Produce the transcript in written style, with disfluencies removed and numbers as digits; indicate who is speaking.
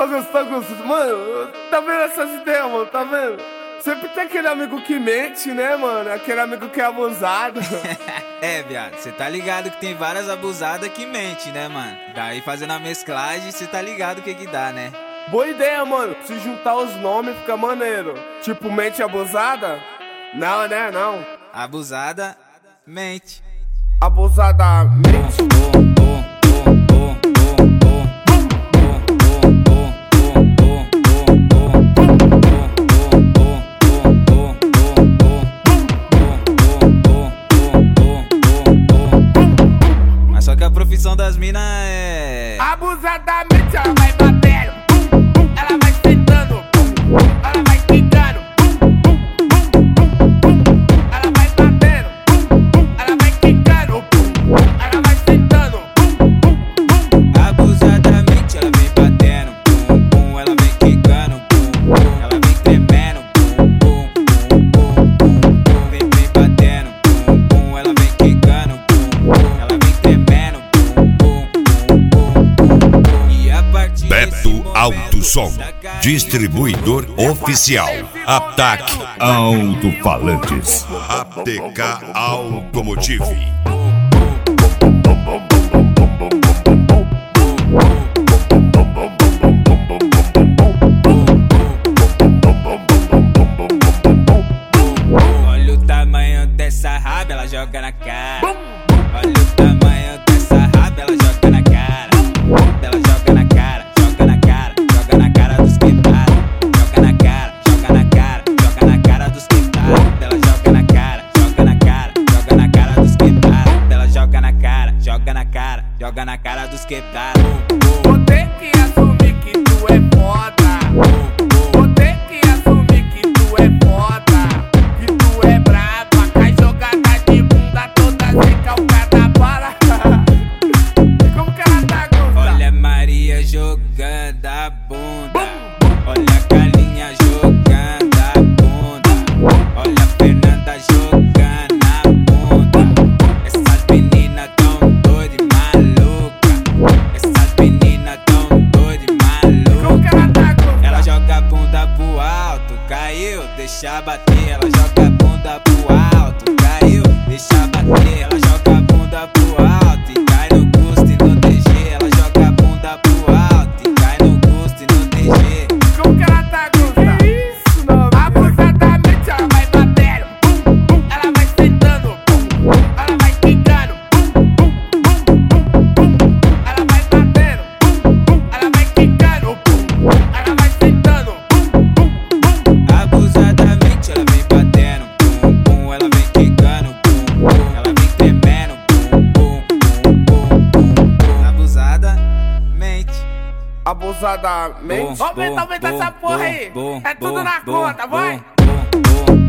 Speaker 1: Augusto, mano, tá vendo essas ideias, mano, tá vendo? Sempre tem aquele amigo que mente, né, mano? Aquele amigo que é abusado.
Speaker 2: É, viado, cê tá ligado que tem várias abusadas que mente, né, mano? Daí fazendo a mesclagem, cê tá ligado o que dá, né?
Speaker 1: Boa ideia, mano. Se juntar os nomes fica maneiro. Tipo, mente abusada? Não, né, não.
Speaker 2: Abusada, mente.
Speaker 1: Abusadamente.
Speaker 2: Mas só que a profissão das minas é...
Speaker 1: Abusadamente ela vai batendo, ela vai sentando, ela vai quicando, ela vai batendo, ela vai quicando, ela vai sentando.
Speaker 2: Abusadamente ela vem batendo, ela vem quicando, ela vem tremendo, vem batendo, ela vem quicando, ela vem tremendo. E a partir
Speaker 3: Beto Alto Som, distribuidor oficial. Ataque Alto-Falantes. ATK Automotive.
Speaker 2: Olha o tamanho dessa raba, ela joga na cara. Olha o tamanho dessa raba, ela joga na cara. Ela joga na cara, joga na cara, joga na cara dos quebrados. Joga na cara, joga na cara, joga na cara dos quebrados. Ela joga na cara, joga na cara, joga na cara dos quebrados. Ela joga na cara, joga na cara, joga na cara dos quebrados.
Speaker 1: Vou ter que assumir que tu é foda. Vou ter que assumir que tu é foda. Que tu é braba, cai jogada de bunda toda recalcada para. Como que ela tá gostando?
Speaker 2: Olha a Maria jogando a bunda. Olha a Carlinha jogando a bunda. Olha a Fernanda jogando a bunda. Essas meninas tão doidas e malucas. Essas meninas tão doidas e
Speaker 1: Como que ela
Speaker 2: malucas.
Speaker 1: tá gostando?
Speaker 2: Ela joga a bunda pro alto, caiu, deixa bater. Ela joga a bunda pro alto, caiu, deixa bater. Ela joga a bunda pro alto e cai no custo e no DG. Ela joga a bunda pro alto e cai no custo e no DG.
Speaker 1: Como que ela tá gostando? Que isso, não? Abusadamente ela vai batendo, ela vai sentando, ela vai quicando, ela vai batendo, ela vai quicando, ela vai sentando.
Speaker 2: Abusadamente ela vem batendo, ela vem quicando, ela vem tremendo, abusadamente.
Speaker 1: Abusadamente. Aumenta essa porra aí. É tudo na conta, vai.